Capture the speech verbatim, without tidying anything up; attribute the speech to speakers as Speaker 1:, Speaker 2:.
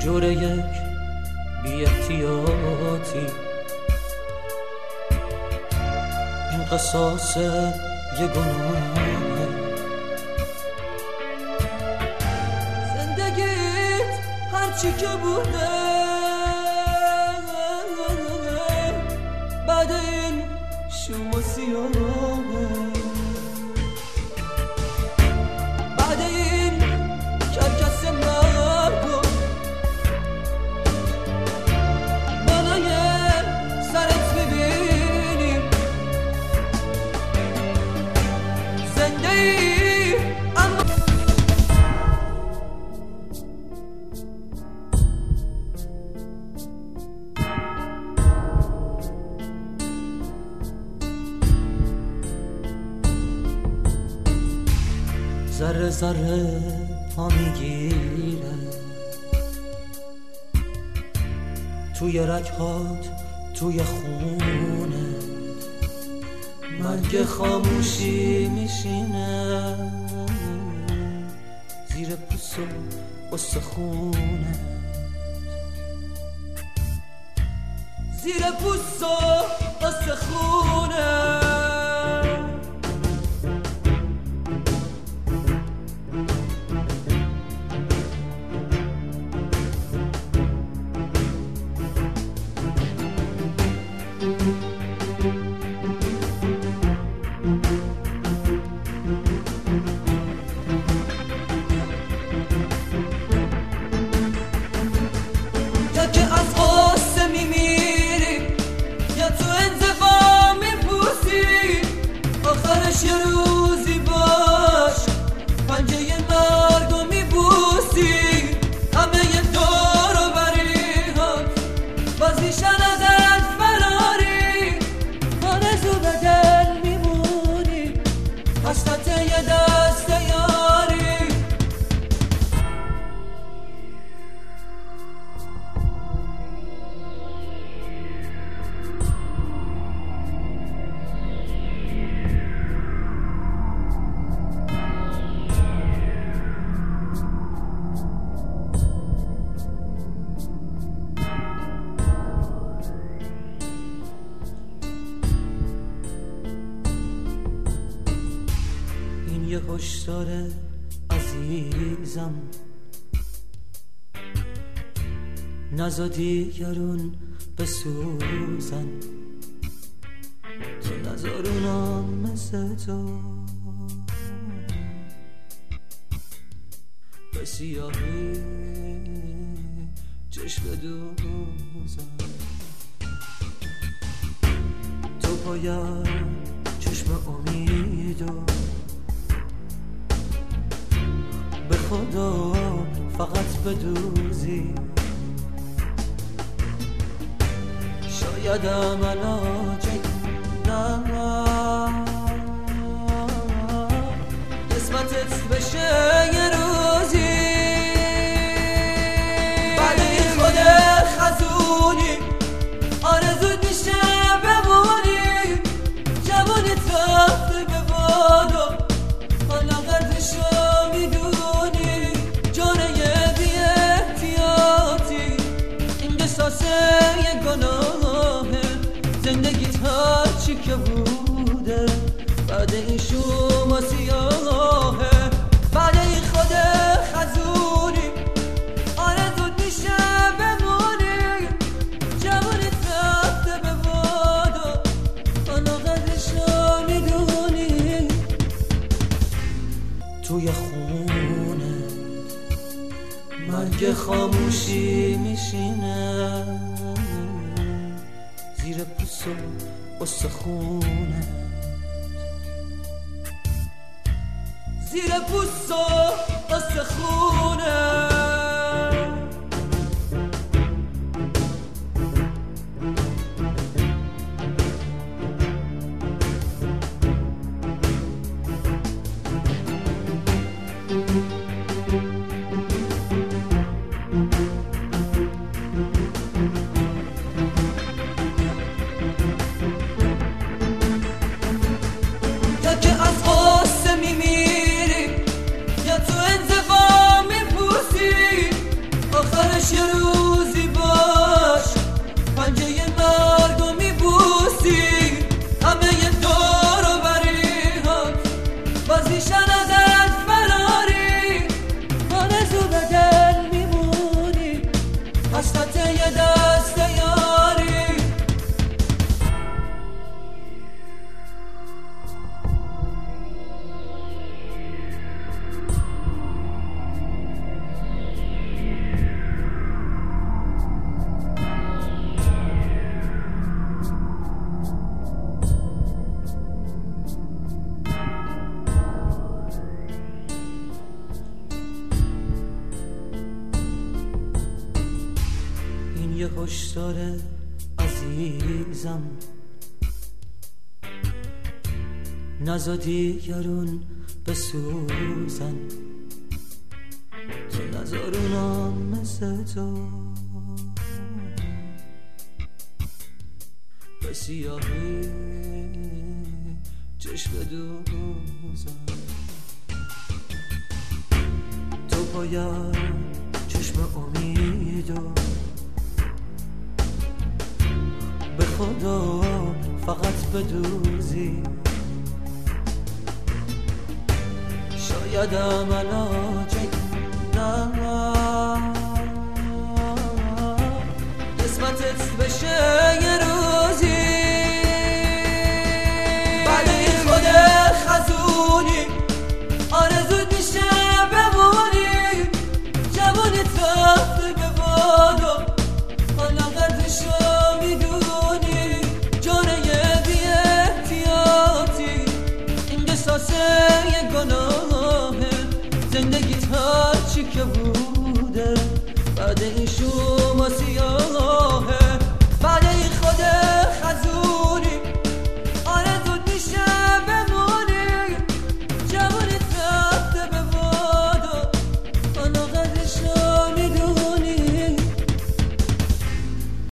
Speaker 1: جوره یک بی احتیاطی، این قصاص یه گناهه. زندگیت هرچی که بوده بعد این شوم و سیاهه، بعد این کرکس مرگو بالای سرت میبینیم. زنده ای اما ذره ذره پا میگیره توی رگهات، توی خونه مرگ خاموشی میشینه زیر پوست و استخونه، زیر پوست و استخونه. یا که از غصه میمیری یا تو انزوا میپوسی، آخرش یه روزی باش پنجه مرگو میبوسی. همه یه دور و بریهات بازیشن ازت فراری، آرزو به دل میمونی حسرت یه دست یاری. یه هشدار عزیزم، نزا دیگرون بسوزن، تو نزار اونا مثل تو به سیاهی چشم دوزن. تو باید چشم امیدو به خدا فقط بدوزی، شایدم علاجی نه قسمتت بشه یه روزی. بعد این خود خزونی آرزوت میشه بمونی، جوونیت رفته به بالا حالا قدرشو میدونی. جانه بی احتیاطی این قصاصه یه گناهه، زندگیت هرچی که بوده بعد این شوم و سیاهه. بعد این خود خزونی آرزوت میشه بمونی، جوونیت رفته به بالا حالا قدرشو میدونی. توی خونه مرگ خاموشی میشینه زیر پوست و استخونه، زیر پوست و استخونه. یا که از غصه میمیری یا تو انزوا میپوسی، کاش یه روزی باش پنجه مرگو میبوسی همه یه دور و بریهات بازیشن ازت فراری آرزو به دل میمونی حسرت یه دست یاری یه هشدار عزیزم نزا دیگرون بسوزن تو نزارونا مثل تو به سیاهی چشم دوزن تو باید چشم امیدو به خدا فقط بدوزی شاید علاج نه